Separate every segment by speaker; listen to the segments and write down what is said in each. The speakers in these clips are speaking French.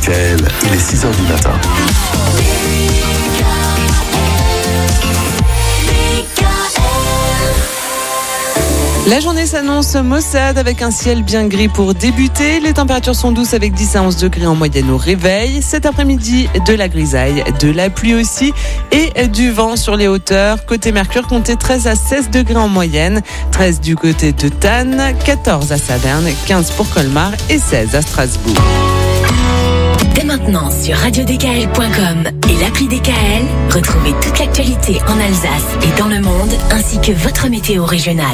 Speaker 1: DKL, il est 6h du matin.
Speaker 2: La journée s'annonce maussade avec un ciel bien gris pour débuter. Les températures sont douces avec 10 à 11 degrés en moyenne au réveil. Cet après-midi, de la grisaille, de la pluie aussi et du vent sur les hauteurs. Côté Mercure, comptez 13 à 16 degrés en moyenne. 13 du côté de Tannes, 14 à Saverne, 15 pour Colmar et 16 à Strasbourg.
Speaker 3: Dès maintenant sur radiodkl.com et l'appli DKL, retrouvez toute l'actualité en Alsace et dans le monde, ainsi que votre météo régionale.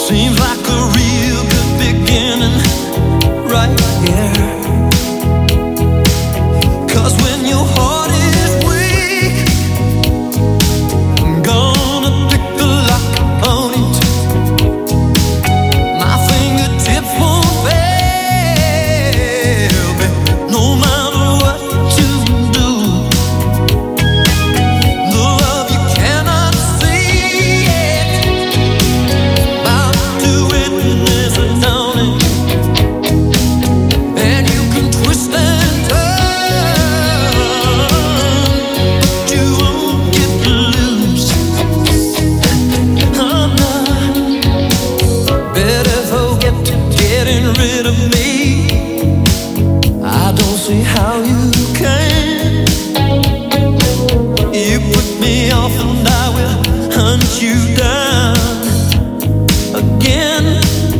Speaker 4: Right here. see how you can. You put me off and I will hunt you down again.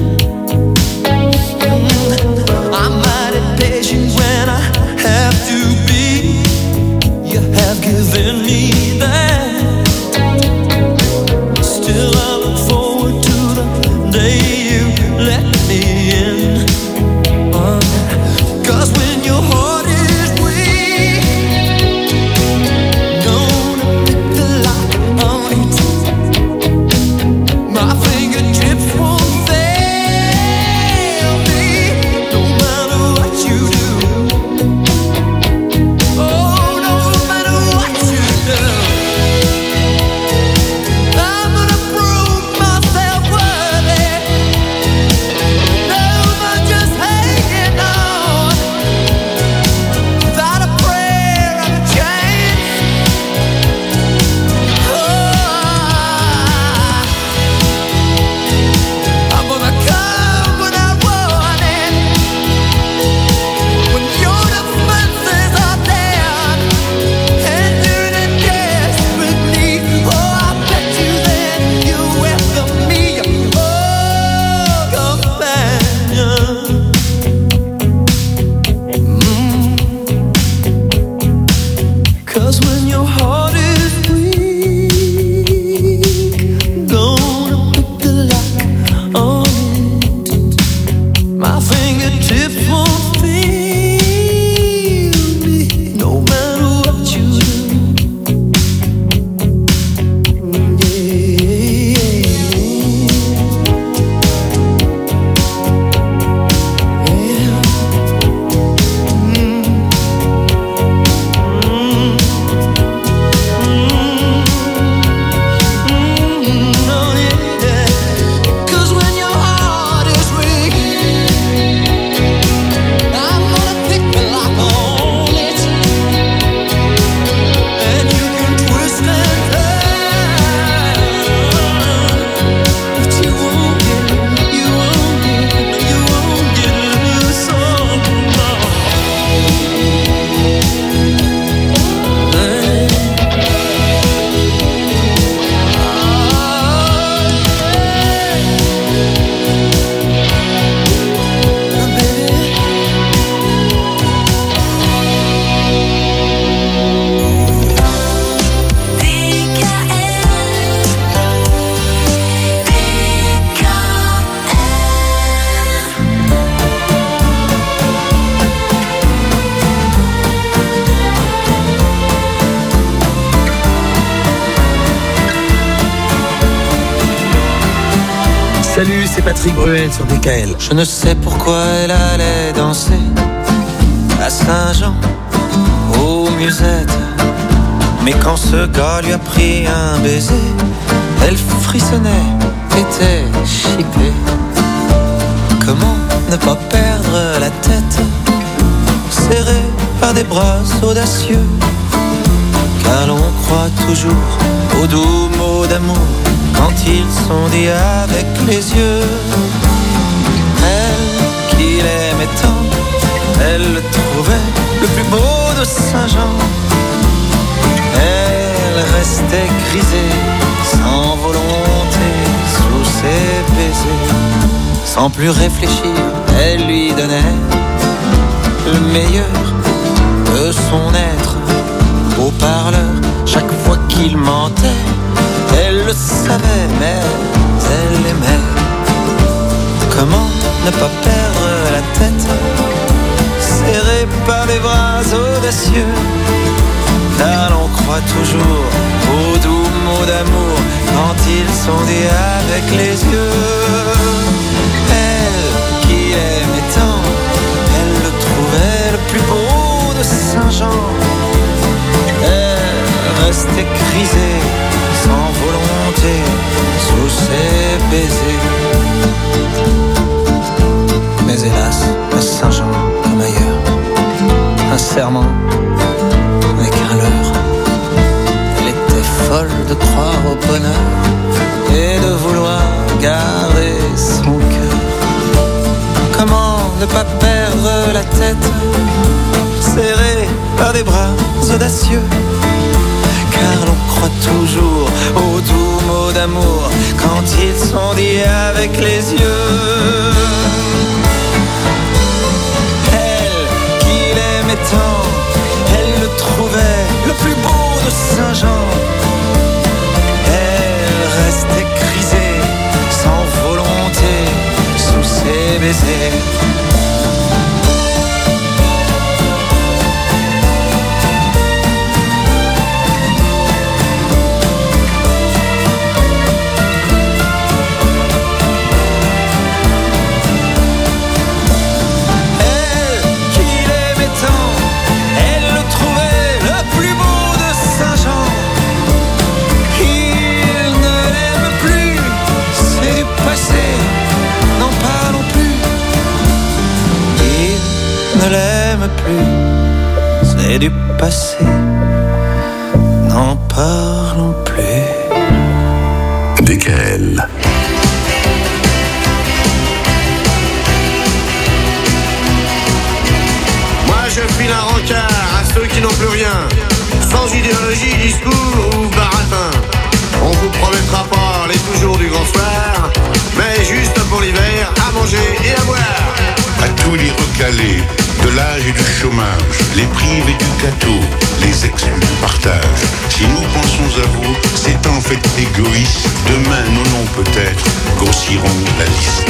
Speaker 4: I'm mighty patient when I have to be. You have given me that. Still I look forward to the day you let me in. 'Cause when your heart is weak, gonna pick the lock on it. My fingertips won't fail me, no matter what you do. Oh, no matter what you do. I'm gonna prove myself worthy. No more just hanging on without a prayer and a chance. I'm gonna come when I want it, when your defenses are down and you're in desperate need. Oh, I bet you then you welcome me, oh, companion. 'Cause when your heart is weak, gonna pick the lock on it. My fingertips won't fail me, no matter what you do. Cause when your heart is weak, I'm gonna pick the lock on it. And you can twist and turn, but you won't get loose on
Speaker 5: Salut, c'est Patrick Bruel sur DKL.
Speaker 4: Je ne sais pourquoi elle allait danser à Saint-Jean, aux Musettes. Mais quand ce gars lui a pris un baiser, elle frissonnait, était chippée. Comment ne pas perdre la tête, serrée par des bras audacieux? Car l'on croit toujours aux doux mots d'amour quand ils sont dits avec les yeux. Elle qui l'aimait tant, elle le trouvait le plus beau de Saint-Jean. Elle restait grisée, sans volonté, sous ses baisers. Sans plus réfléchir, elle lui donnait le meilleur de son être. Au parleur, chaque fois qu'il mentait, elle le savait, mais elle aimait. Comment ne pas perdre la tête, serrée par les bras audacieux? Car l'on croit toujours aux doux mots d'amour quand ils sont dits avec les yeux. Elle qui aimait tant, elle le trouvait le plus beau de Saint-Jean. Elle restait grisée, sans volonté, sous ses baisers. Mais hélas, à Saint-Jean, comme ailleurs, un serment n'est qu'un leurre. Elle était folle de croire au bonheur et de vouloir garder son cœur. Comment ne pas perdre la tête, les bras audacieux, car l'on croit toujours aux doux mots d'amour quand ils sont dits avec les yeux. Elle, qu'il aimait tant, elle le trouvait le plus beau de Saint-Jean. Elle restait grisée, sans volonté, sous ses baisers. Ne l'aime plus, c'est du passé, n'en parlons plus.
Speaker 1: DKL.
Speaker 6: Moi je file un rencard à ceux qui n'ont plus rien, sans idéologie, discours ou baratin. On vous promettra pas les toujours du grand soir, mais juste pour l'hiver, à manger et à boire.
Speaker 7: À tous les recalés de l'âge et du chômage, les privés du gâteau, les exclus du partage. Si nous pensons à vous, c'est en fait égoïste. Demain, nos noms peut-être grossiront la liste.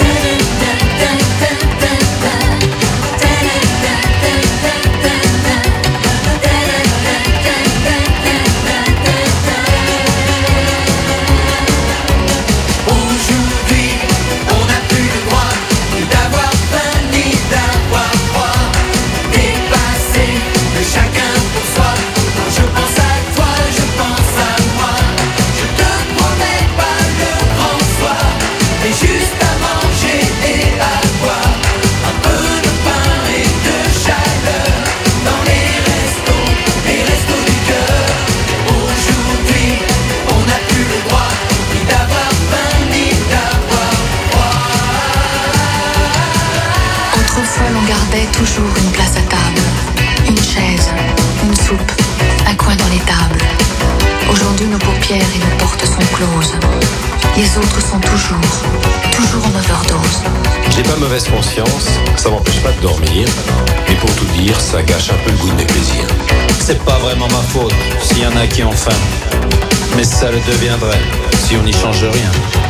Speaker 8: Toujours une place à table, une chaise, une soupe, un coin dans l'étable. Aujourd'hui, nos paupières et nos portes sont closes. Les autres sont toujours en overdose.
Speaker 9: J'ai pas mauvaise conscience, ça m'empêche pas de dormir. Mais pour tout dire, ça gâche un peu le goût de mes plaisirs.
Speaker 10: C'est pas vraiment ma faute s'il y en a qui ont faim. Mais ça le deviendrait si on n'y change rien.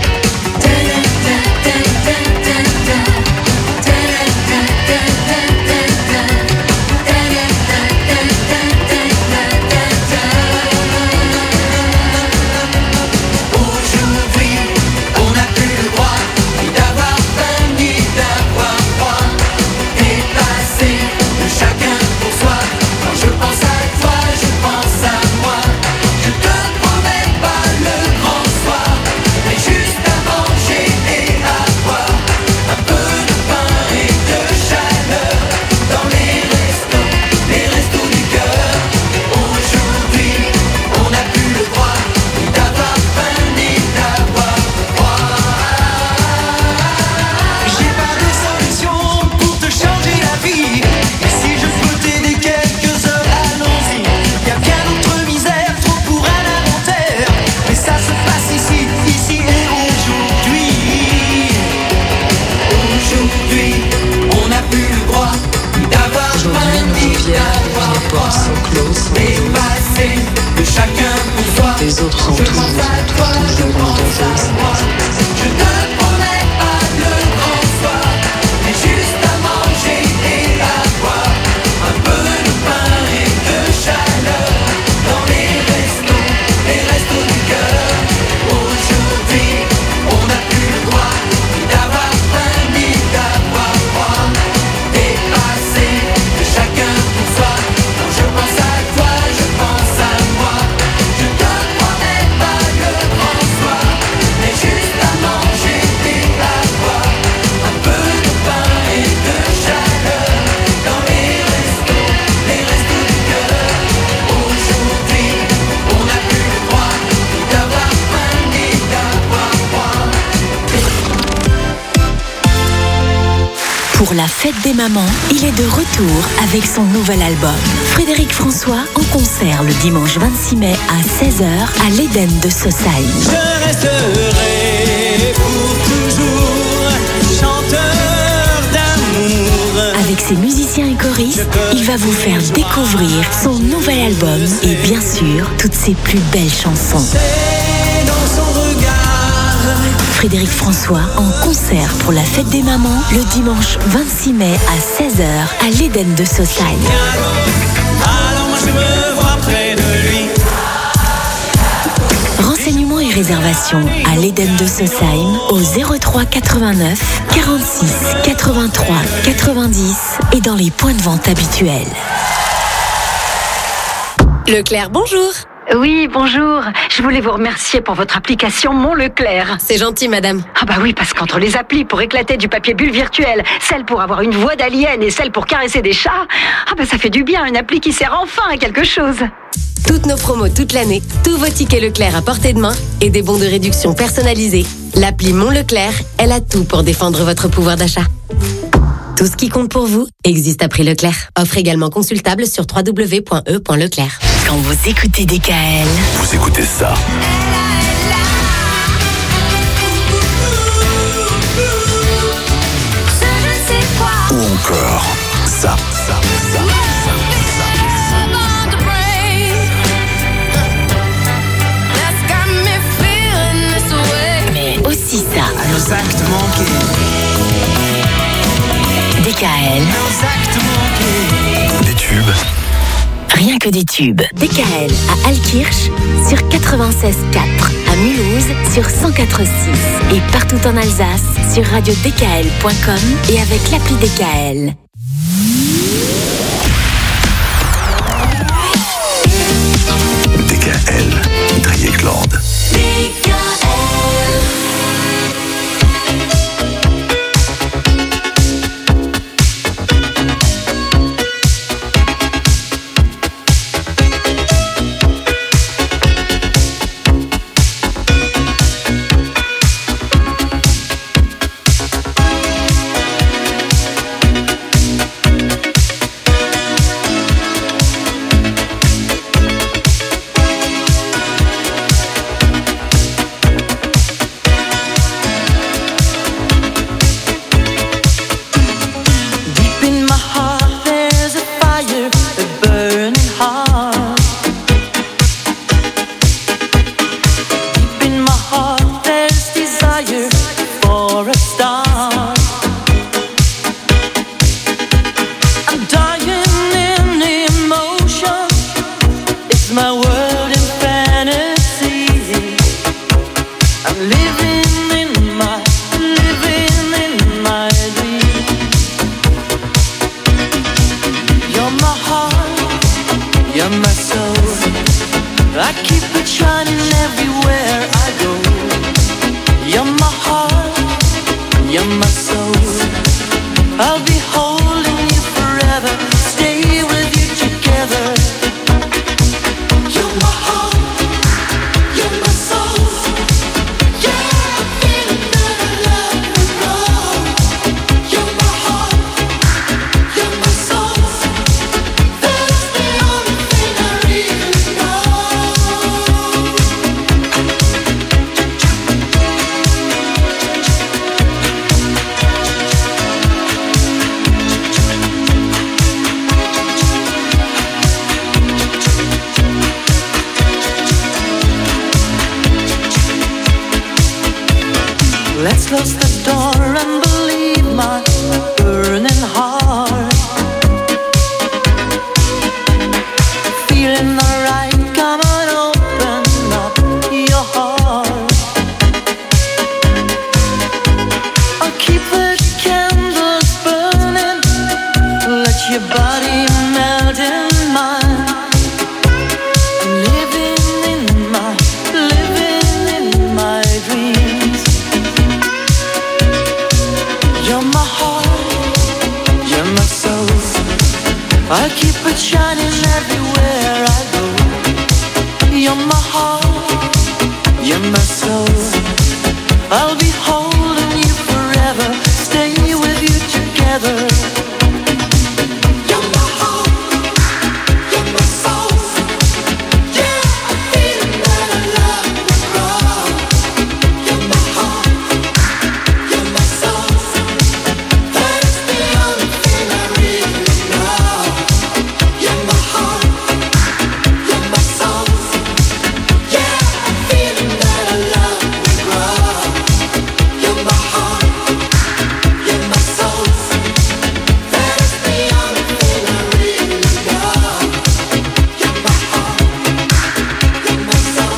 Speaker 8: Les autres sont toujours en danger.
Speaker 11: Juste
Speaker 3: pour la fête des mamans, il est de retour avec son nouvel album. Frédéric François en concert le dimanche 26 mai à 16h à l'Éden de Saussailles.
Speaker 11: Je resterai pour toujours chanteur d'amour.
Speaker 3: Avec ses musiciens et choristes, il va vous faire découvrir son nouvel album et bien sûr, toutes ses plus belles chansons.
Speaker 11: C'est dans son regard.
Speaker 3: Frédéric François en concert pour la fête des mamans le dimanche 26 mai à 16h à l'Éden de Saussailles.
Speaker 11: Alors moi je me vois près de lui.
Speaker 3: Renseignements et réservations à l'Éden de Saussailles au 03 89 46 83 90 et dans les points de vente habituels.
Speaker 12: Leclerc, bonjour.
Speaker 13: Oui, bonjour. Je voulais vous remercier pour votre application Mon Leclerc.
Speaker 12: C'est gentil, madame.
Speaker 13: Ah bah oui, parce qu'entre les applis pour éclater du papier bulle virtuel, celle pour avoir une voix d'alien et celle pour caresser des chats, ah bah ça fait du bien, une appli qui sert enfin à quelque chose.
Speaker 12: Toutes nos promos toute l'année, tous vos tickets Leclerc à portée de main et des bons de réduction personnalisés. L'appli Mon Leclerc, elle a tout pour défendre votre pouvoir d'achat. Tout ce qui compte pour vous existe à prix Leclerc. Offre également consultable sur www.e.leclerc.
Speaker 3: Quand vous écoutez DKL,
Speaker 1: vous écoutez ça. Ou encore ça.
Speaker 3: mais aussi ça.
Speaker 11: Nos actes manqués.
Speaker 3: DKL,
Speaker 11: Nos actes manqués.
Speaker 1: Des tubes.
Speaker 3: rien que des tubes. DKL à Altkirch sur 96.4, à Mulhouse sur 104.6 et partout en Alsace sur radiodkl.com et avec l'appli DKL.
Speaker 1: DKL, Driekland.
Speaker 11: Let's close the door and believe my burning heart. Feeling alright, come on, open up your heart. I'll keep the candles burning, let your body melt in mine. Living in my dreams. You're my heart, you're my soul. I'll keep it shining everywhere I go. You're my heart, you're my soul. I'll be holding you forever, stay with you together. together. You're my heart, you're my soul. Yeah, I'm feeling that I love you, girl. You're my heart, you're my soul. That is the only thing I really know. You're my heart, you're my soul. Yeah, I'm feeling that I love you, girl. You're my heart, you're my soul. That is the only thing I really know. You're my heart, you're my soul.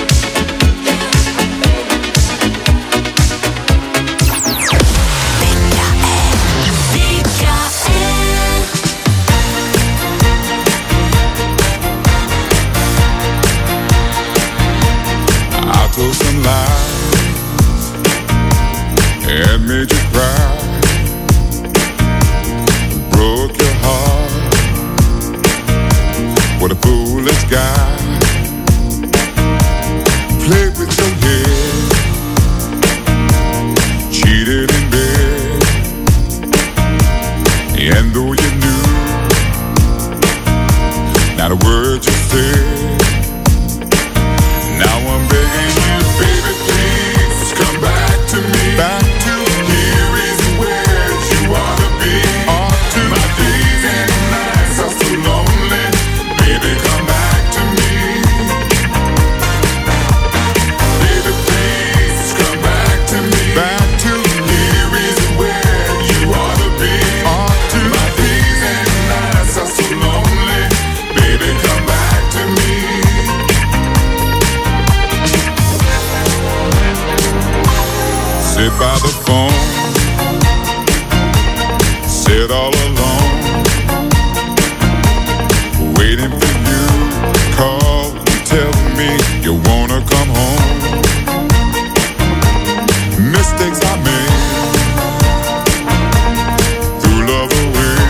Speaker 14: I told some lies and made you cry, broke your heart. What a foolish guy. Played with your head, cheated in bed, and though you knew not a word you said, now I'm begging you, baby, please come back to me. Back to here is where you ought to be. Ought to. My days and nights are so lonely. Baby, come back to me. Baby, please come back to me. Back to here is where you ought to be. Ought to. My days and nights are so lonely. Baby, come back to me. Sit by the phone, sit all alone, waiting for you to call and tell me you wanna come home. Mistakes I made, threw love away.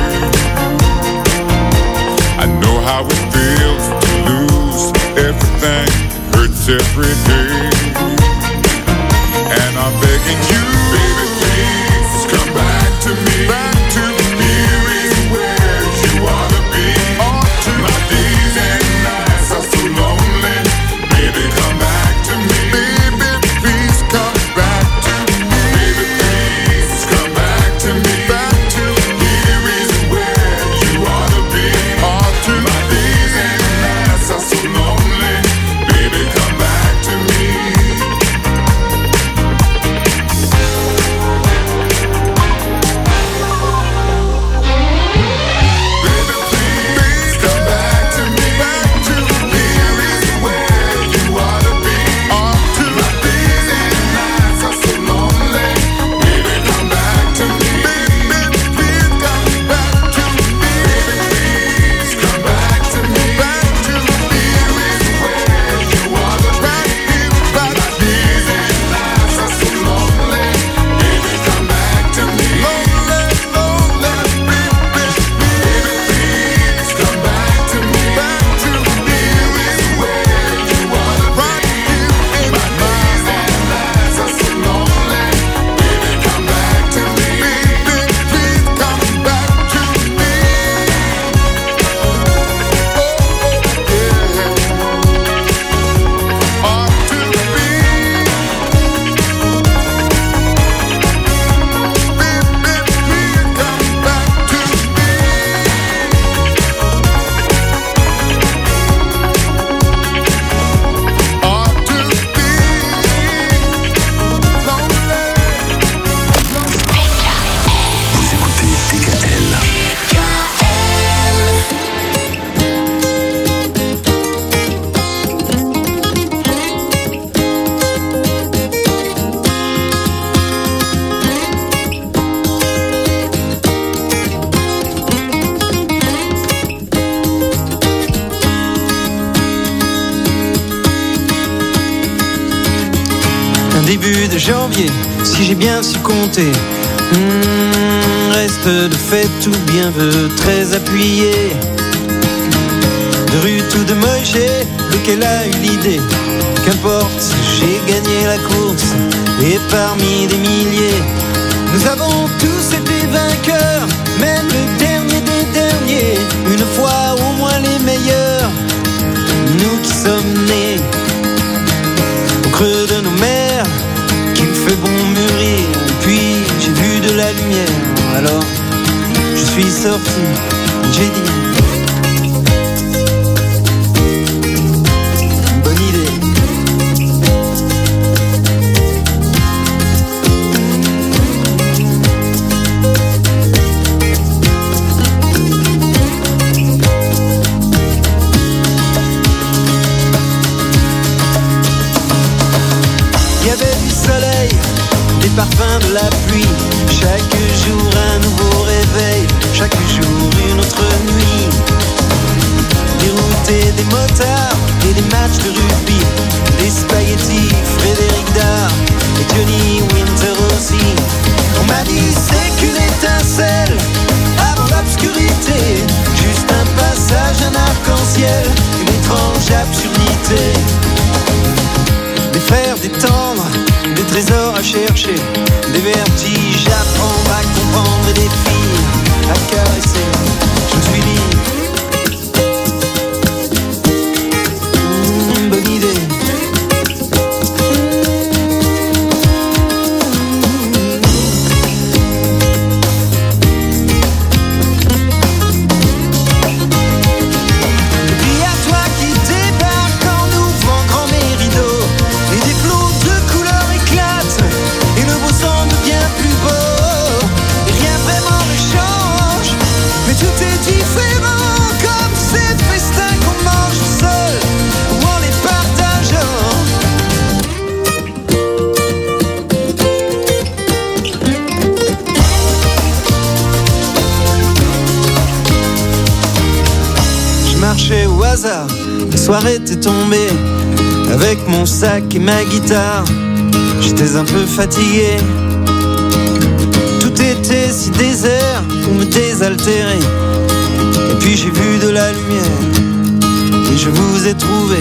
Speaker 14: I know how it feels to lose everything, hurts every day. And I'm begging you, baby, please come back to me. Back to here is where you ought to be. Ought to. My days and nights are so lonely. Baby, come back to me. Baby, please come back to me. Baby, please come back to me. Back to here is where you ought to be. Ought to. My days and nights are so lonely. Baby, come back to me.
Speaker 15: Début de janvier, si j'ai bien su compter, reste de fait tout bien veut très appuyé. De Ruth ou de Moïse, lequel a eu l'idée? Qu'importe, j'ai gagné la course et parmi des milliers Nous avons tous été vainqueurs, même le dernier des derniers, une fois au moins les meilleurs. Nous qui sommes nés au creux de nos mers, qu'il fait bon mûrir. Puis j'ai vu de la lumière, alors je suis sorti, j'ai dit bonne idée. Il y avait du soleil, des parfums de la pluie, chaque jour un nouveau réveil, chaque jour une autre nuit. Des routes et des motards et des matchs de rugby, des spaghettis, Frédéric Dard et Johnny Winter aussi. On m'a dit c'est qu'une étincelle avant l'obscurité, juste un passage, un arc-en-ciel, une étrange absurdité. Des frères, des tendres, des trésors à chercher, des vertiges à prendre, à comprendre et des filles à caresser. Je me suis dit bonne idée. Et puis à toi qui débarque en ouvrant grand mes rideaux, et des flots de couleurs éclatent, et le beau semble bien plus beau. Et rien vraiment ne change, mais tout est différent, comme ces festins qu'on mange seul ou en les partageant. Je marchais au hasard, la soirée était tombée, avec mon sac et ma guitare. J'étais un peu fatigué, tout était si désert pour me désaltérer. Et puis j'ai vu de la lumière, et je vous ai trouvé.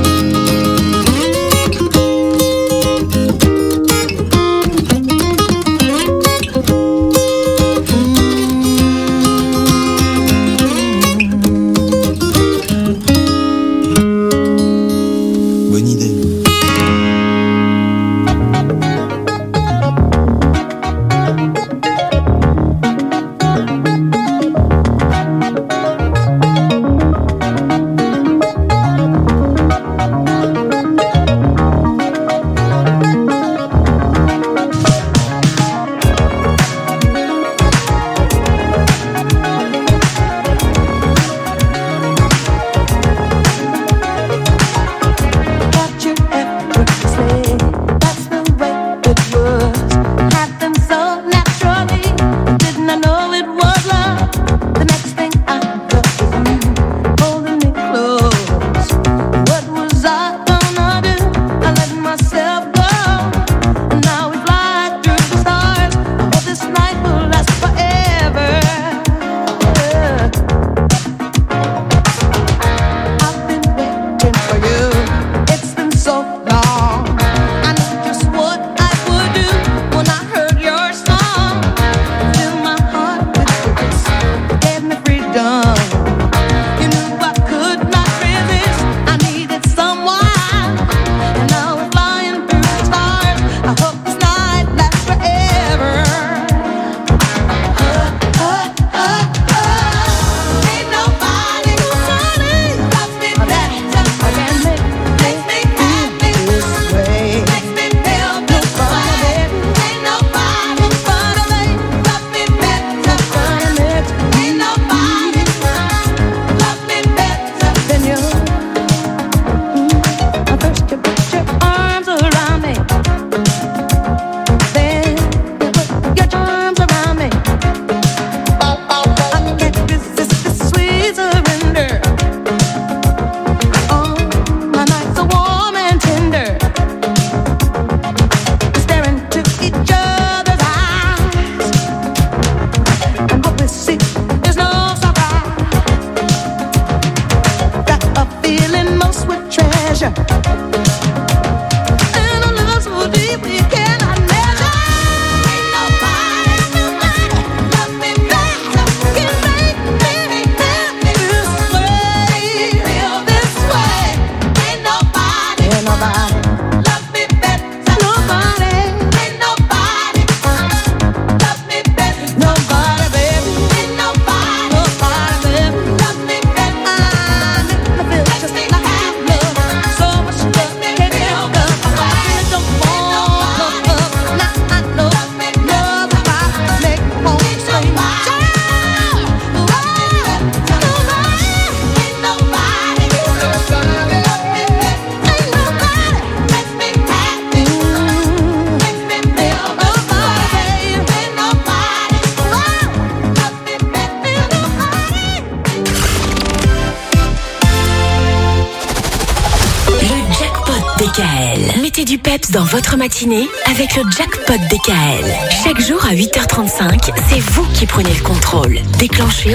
Speaker 15: Bonne idée.
Speaker 3: DKL. Mettez du peps dans votre matinée avec le jackpot DKL. Chaque jour à 8h35, c'est vous qui prenez le contrôle. Déclenchez,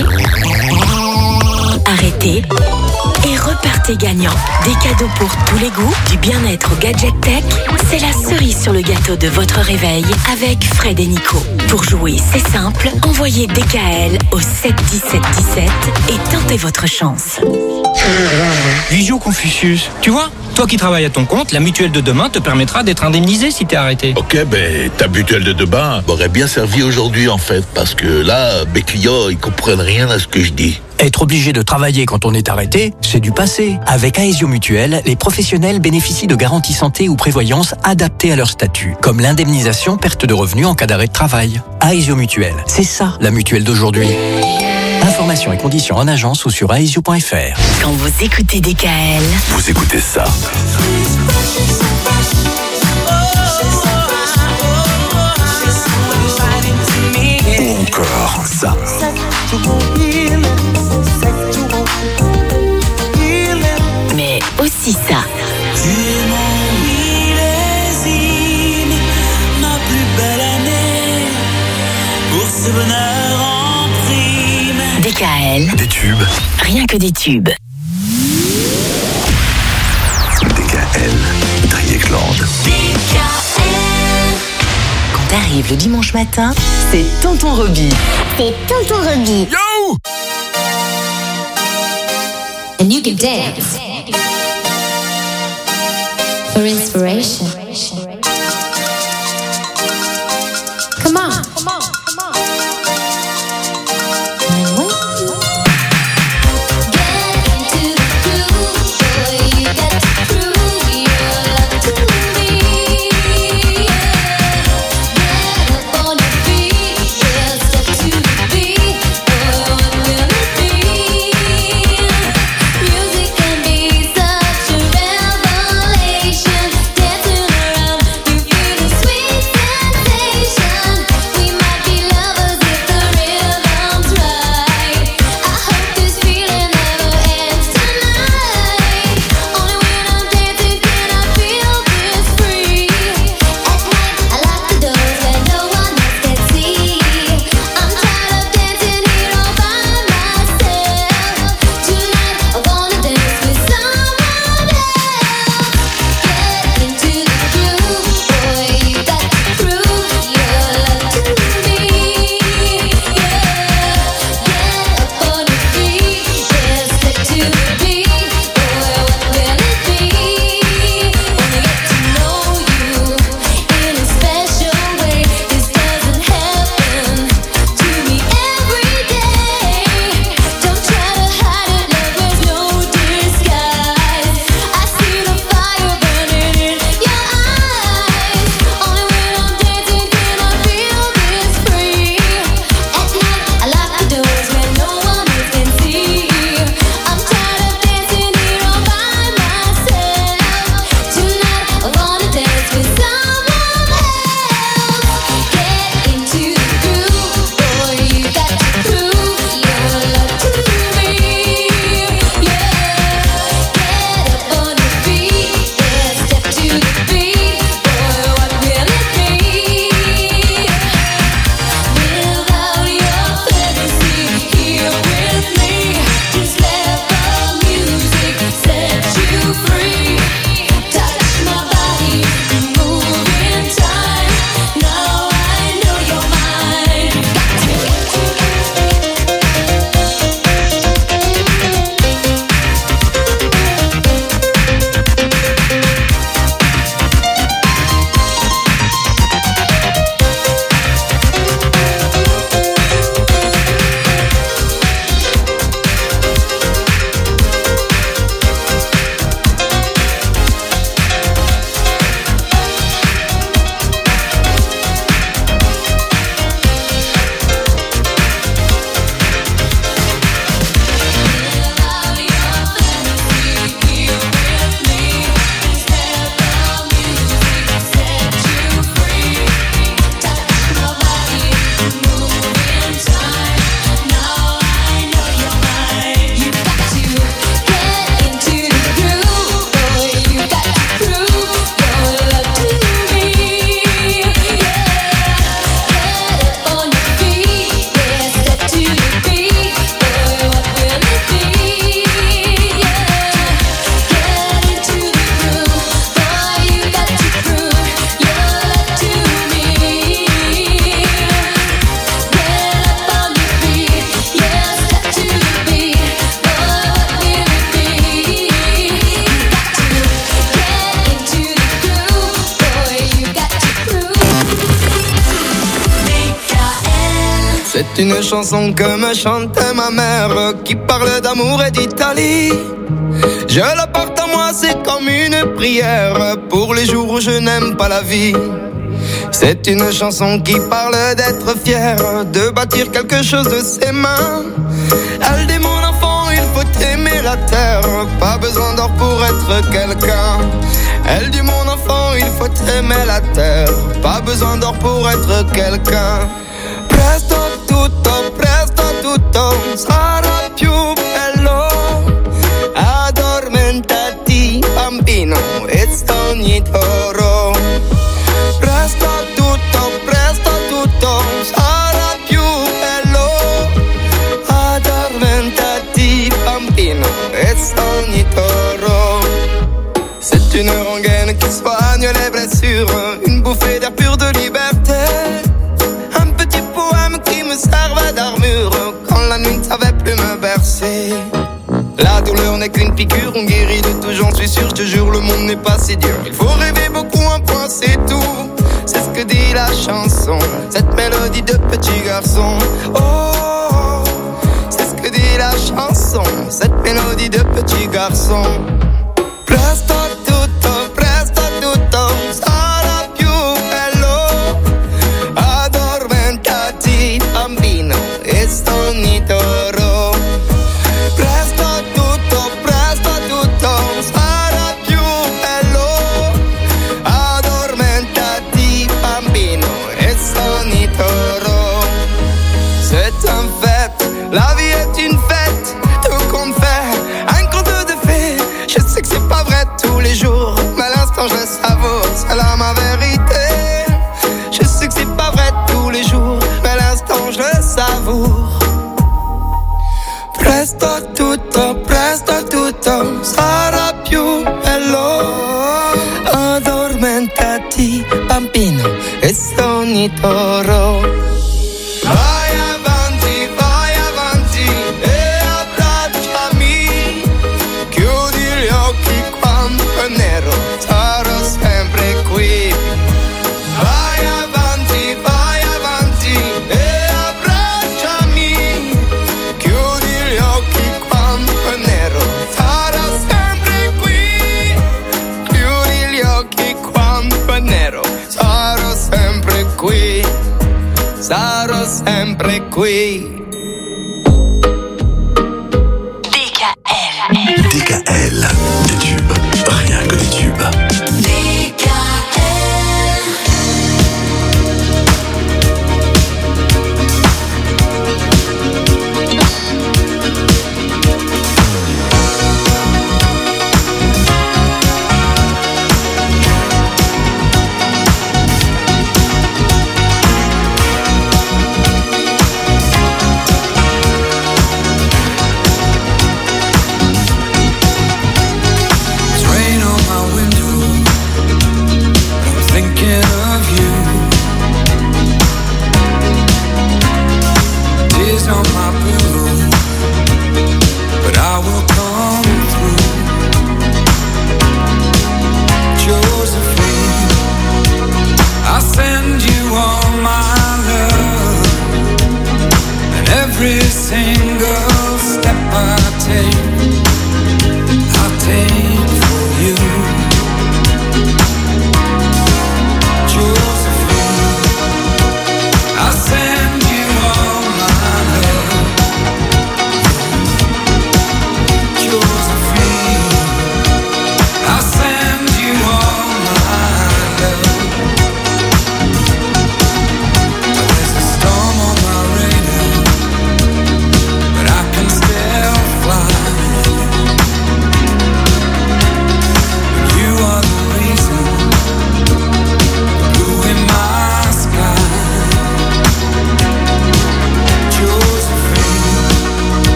Speaker 3: arrêtez et repartez gagnant. Des cadeaux pour tous les goûts, du bien-être au gadget tech. C'est la cerise sur le gâteau de votre réveil avec Fred et Nico. Pour jouer, c'est simple. Envoyez DKL au 7 17 17 et tentez votre chance.
Speaker 16: Visio Confucius, tu vois, toi qui travailles à ton compte, la mutuelle de demain te permettra d'être indemnisé si t'es arrêté.
Speaker 1: Ok, ben ta mutuelle de demain m'aurait bien servi aujourd'hui en fait, parce que là, mes clients, ils comprennent rien à ce que je dis.
Speaker 5: Être obligé de travailler quand on est arrêté, c'est du passé. Avec Aesio Mutuelle, les professionnels bénéficient de garanties santé ou prévoyance adaptées à leur statut, comme l'indemnisation perte de revenus en cas d'arrêt de travail. Aesio Mutuelle, c'est ça la mutuelle d'aujourd'hui. Informations et conditions en agence ou sur aesio.fr.
Speaker 3: Quand vous écoutez DKL,
Speaker 1: Vous écoutez ça. Ou encore ça.
Speaker 3: mais aussi ça.
Speaker 11: Tu es mon millésime, ma plus belle année, pour ce bonheur en prime.
Speaker 3: DKL.
Speaker 1: Des tubes.
Speaker 3: Rien que des tubes.
Speaker 1: DKL. Dreieckland.
Speaker 3: Quand arrive le dimanche matin, c'est Tonton Roby.
Speaker 17: C'est Tonton Roby.
Speaker 1: Yo!
Speaker 17: And you can dance. For inspiration. Come on. Come on. Come on. Get into the groove, boy. You got to prove your love to me. Get up on your feet, yeah, step to the beat. Boy, what will it be? Music can be such a revelation.
Speaker 18: C'est une chanson que me chantait ma mère, qui parle d'amour et d'Italie. Je la porte à moi, c'est comme une prière pour les jours où je n'aime pas la vie. C'est une chanson qui parle d'être fier, de bâtir quelque chose de ses mains. Elle dit mon enfant, il faut aimer la terre, pas besoin d'or pour être quelqu'un. Elle dit mon enfant, il faut aimer la terre, pas besoin d'or pour être quelqu'un. Presto tutto sarà più bello. Addormentati bambino e sogni d'oro. Presto tutto sarà più bello. Addormentati bambino e sogni d'oro. C'est une rengaine qui soigne les blessures, une bouffée d'air pur de liberté. Un petit poème qui me servait d'armure quand la nuit ne savait plus me bercer. La douleur n'est qu'une piqûre, on guérit de tout, j'en suis sûr, je te jure, le monde n'est pas si dur. Il faut rêver beaucoup, un point c'est tout. C'est ce que dit la chanson, cette mélodie de petit garçon. Oh, c'est ce que dit la chanson, cette mélodie de petit garçon. Presto tutto sarà più bello. Addormentati bambino e sogni d'oro. Presto tutto sarà più bello. Addormentati bambino e sogni d'oro. C'est un fait, la vie est une fête, tout compte fait, un conte de fées. Je sais que c'est pas vrai tous les jours, mais à l'instant je le savoure, c'est là ma vérité. Je sais que c'est pas vrai tous les jours, mais à l'instant je le savoure. Presto tutto sarà più bello. Addormentati bambino e sogni d'oro. Vai avanti e abbracciami. Chiudi gli occhi quando è nero, sarò sempre qui. Vai avanti e abbracciami. Chiudi gli occhi quando è nero, sarò sempre qui. Chiudi gli occhi quando è nero, sarò sempre qui. Sarò sempre qui.
Speaker 19: DKL, des tubes, rien que des tubes.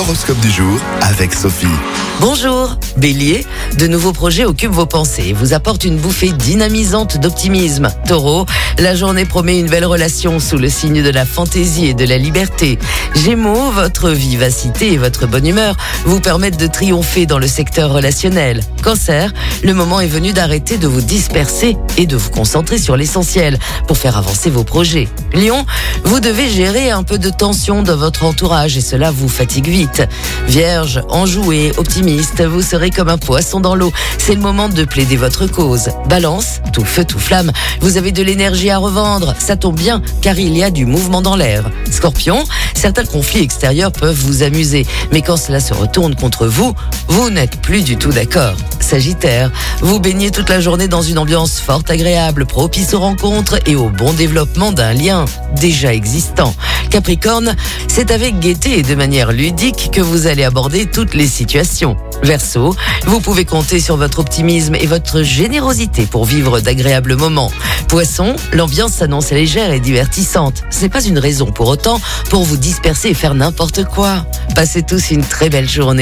Speaker 20: L'horoscope du jour avec Sophie.
Speaker 21: Bonjour, Bélier, de nouveaux projets occupent vos pensées et vous apportent une bouffée dynamisante d'optimisme. Taureau, la journée promet une belle relation sous le signe de la fantaisie et de la liberté. Gémeaux, votre vivacité et votre bonne humeur vous permettent de triompher dans le secteur relationnel. Cancer, le moment est venu d'arrêter de vous disperser et de vous concentrer sur l'essentiel pour faire avancer vos projets. Lion, vous devez gérer un peu de tension dans votre entourage et cela vous fatigue vite. Vierge, enjoué, optimiste, vous serez comme un poisson dans l'eau. C'est le moment de plaider votre cause. Balance, tout feu, tout flamme, vous avez de l'énergie à revendre. Ça tombe bien, car il y a du mouvement dans l'air. Scorpion, certains conflits extérieurs peuvent vous amuser, mais quand cela se retourne contre vous, vous n'êtes plus du tout d'accord. Sagittaire, vous baignez toute la journée dans une ambiance forte, agréable, propice aux rencontres et au bon développement d'un lien déjà existant. Capricorne, c'est avec gaieté et de manière ludique que vous allez aborder toutes les situations. Verseau, vous pouvez compter sur votre optimisme et votre générosité pour vivre d'agréables moments. Poisson, l'ambiance s'annonce légère et divertissante. Ce n'est pas une raison pour autant pour vous disperser et faire n'importe quoi. Passez tous une très belle journée.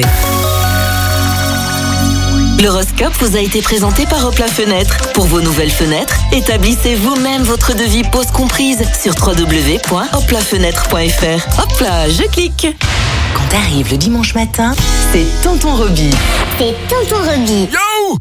Speaker 22: L'horoscope vous a été présenté par Hop la Fenêtre. Pour vos nouvelles fenêtres, établissez vous-même votre devis pose comprise sur www.hoplafenêtre.fr. Hop là, je clique. Quand arrive le dimanche matin, c'est Tonton Roby.
Speaker 17: C'est Tonton Roby.
Speaker 22: Yo!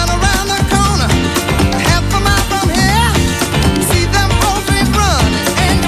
Speaker 11: And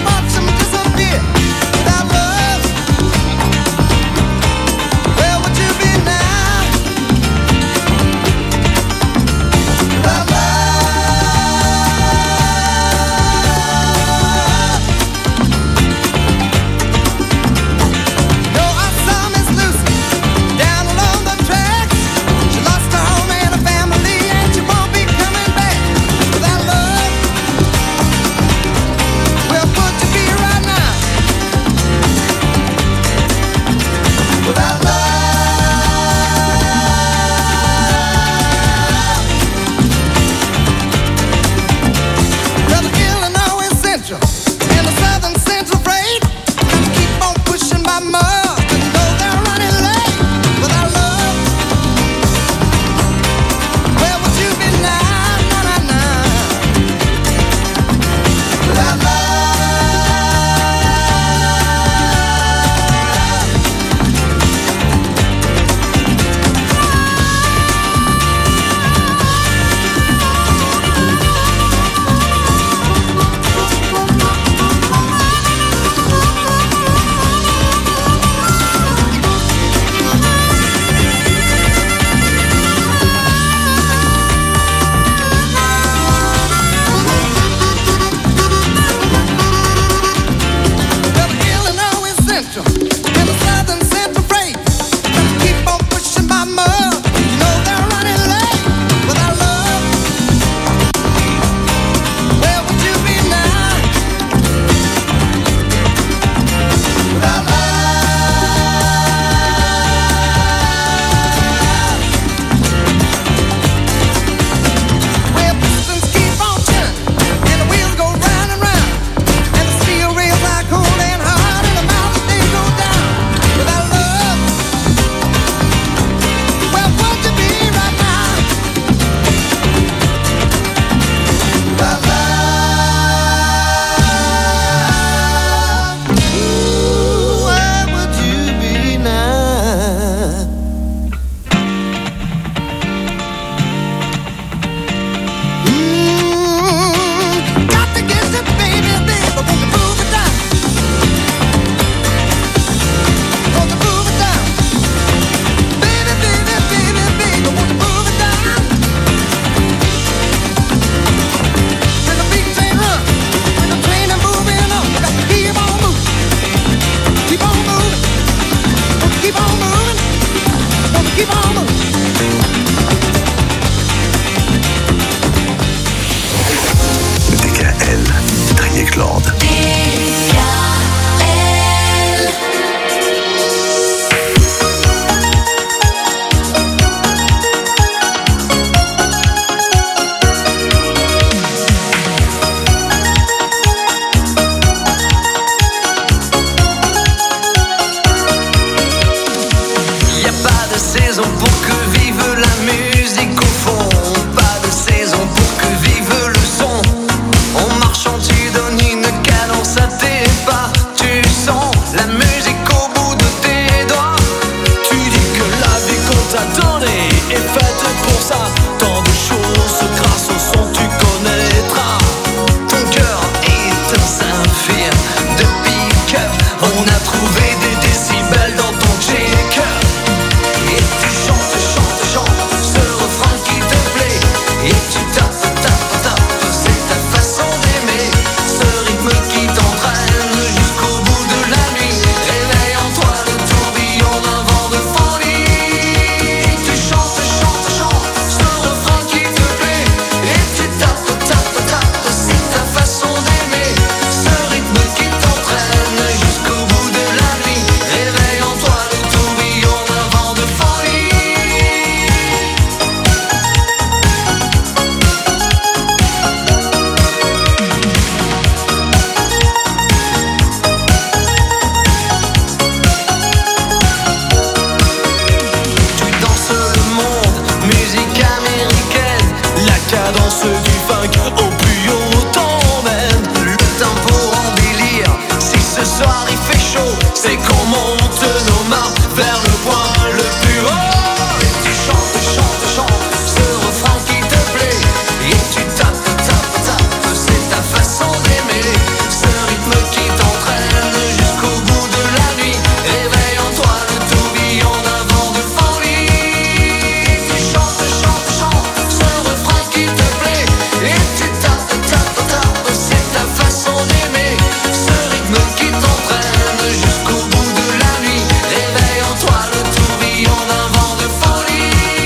Speaker 2: c'est qu'on monte nos mains vers le point le plus haut. Et tu chantes, chantes, chantes ce refrain qui te plaît. Et tu tapes, tapes, tapes, c'est ta façon d'aimer. Ce rythme qui t'entraîne jusqu'au bout de la nuit. Réveille en toi le tourbillon d'un vent de folie. Tu chantes, chantes, chantes ce refrain qui te plaît. Et tu tapes, tapes, tapes, c'est ta façon d'aimer. Ce rythme qui t'entraîne jusqu'au bout de la nuit. Réveille en toi le tourbillon d'un vent de folie.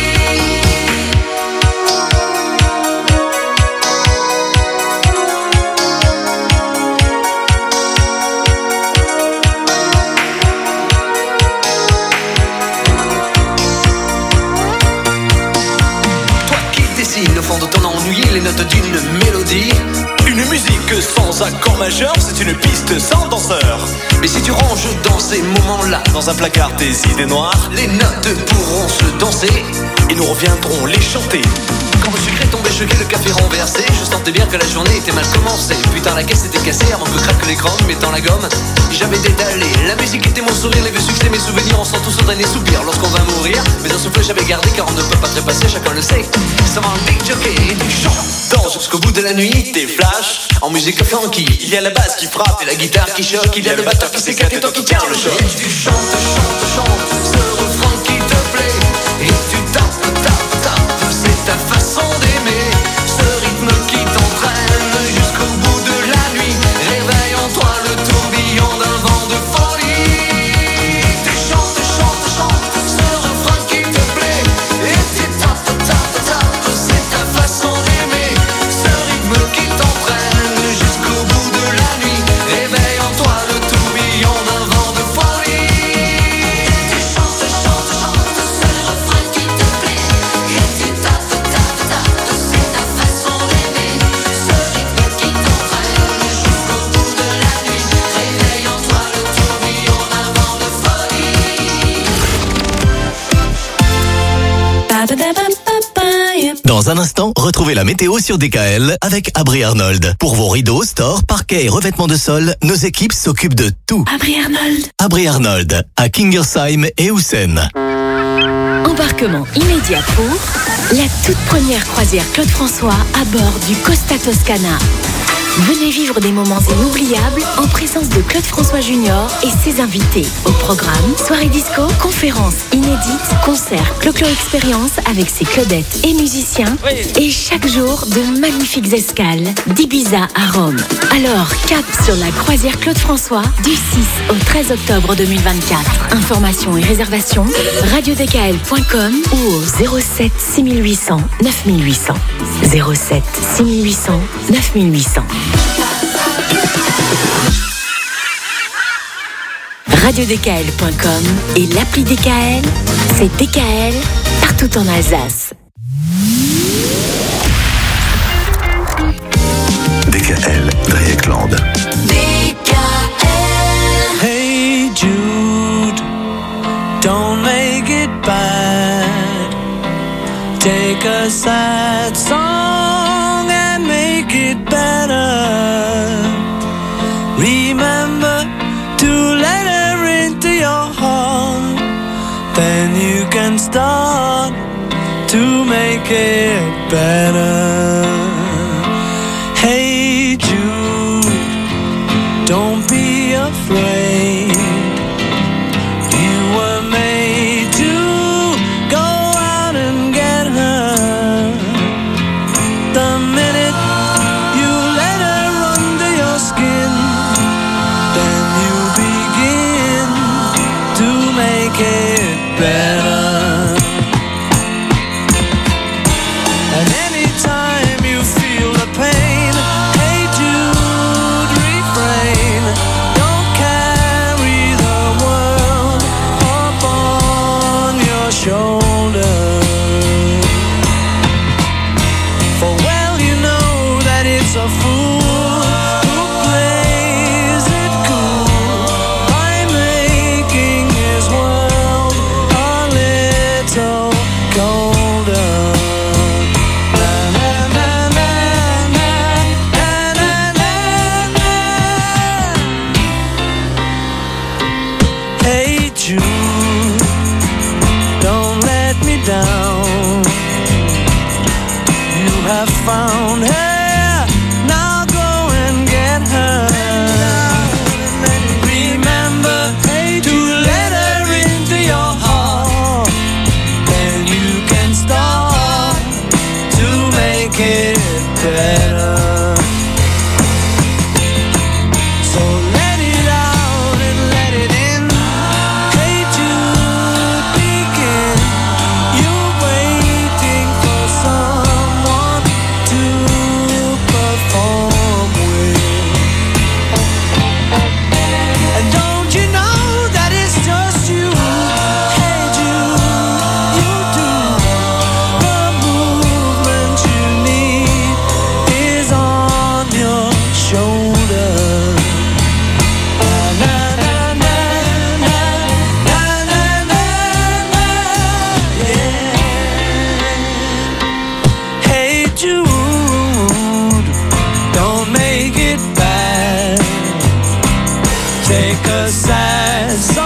Speaker 2: Toi qui dessines au fond de ton ennui les notes d'une mélodie. Une musique sans accord majeur, c'est une piste sans danseur. Mais si tu ranges dans ces moments-là, dans un placard tes idées noires, les notes pourront se danser et nous reviendrons les chanter. Quand le sucre est tombé, choqué, le café renversé, je sentais bien que la journée était mal commencée. Putain, la caisse était cassée avant que craque l'écran, mettant la gomme. J'avais détalé, la musique était mon sourire, les vieux succès, mes souvenirs, on sent tous au dernier soupir lorsqu'on va mourir. Mais un souffle j'avais gardé car on ne peut pas trépasser, chacun le sait. Ça va un big jockey et tu chantes. Danse jusqu'au bout de la nuit, tes flashs en musique funky. Il y a la basse qui frappe et la guitare qui choque. Il y a le batteur qui s'éclate et toi qui tiens le choc. Et tu chantes, chantes, chantes ce refrain qui te plaît. Et tu tapes, tapes, tapes, c'est ta façon d'aimer. Ce rythme qui t'entraîne jusqu'au bout de la nuit. Réveille en toi le tourbillon d'un vent de folie. Tu chantes, chantes, chantes ce refrain qui te plaît. Et tu tapes, tapes, tapes, c'est ta façon d'aimer. Ce rythme qui t'entraîne jusqu'au bout de la nuit. Réveille en toi le tourbillon d'un vent de folie. Tu chantes, chantes, chantes ce refrain qui te plaît. Et tu tapes, tapes, tapes, c'est ta façon d'aimer. Ce rythme qui t'entraîne jusqu'au bout de la nuit. Réveille en toi le tourbillon d'un vent de folie.
Speaker 4: Dans un instant, retrouvez la météo sur DKL avec Abri Arnold. Pour vos rideaux, stores, parquets et revêtements de sol, nos équipes s'occupent de tout.
Speaker 3: Abri Arnold.
Speaker 4: Abri Arnold, à Kingersheim et Houssen.
Speaker 3: Embarquement immédiat pour la toute première croisière Claude François à bord du Costa Toscana. Venez vivre des moments inoubliables en présence de Claude François Junior et ses invités. Au programme, soirée disco, conférences inédites, concerts, Clo-Clo Expérience avec ses Claudettes et musiciens. Et chaque jour, de magnifiques escales d'Ibiza à Rome. Alors, cap sur la croisière Claude François du 6 au 13 octobre 2024. Informations et réservations, radiodkl.com ou au 07 6800 9800. 07 6800 9800. radiodkl.com et l'appli DKL, c'est DKL partout en Alsace.
Speaker 19: DKL, Dreieckland.
Speaker 15: Hey Jude, don't make it bad. Take a sad song and make it better. Remember to let her into your heart. Then you can start to make it better. Hey Jude, don't be afraid. You were made to go out and get her. The minute you let her under your skin, then you begin to make it better. And anytime you feel the pain, hey Jude, refrain. Don't carry the world upon your shoulder. For well you know that it's a fool who plays it cool by making his world
Speaker 11: take a sad song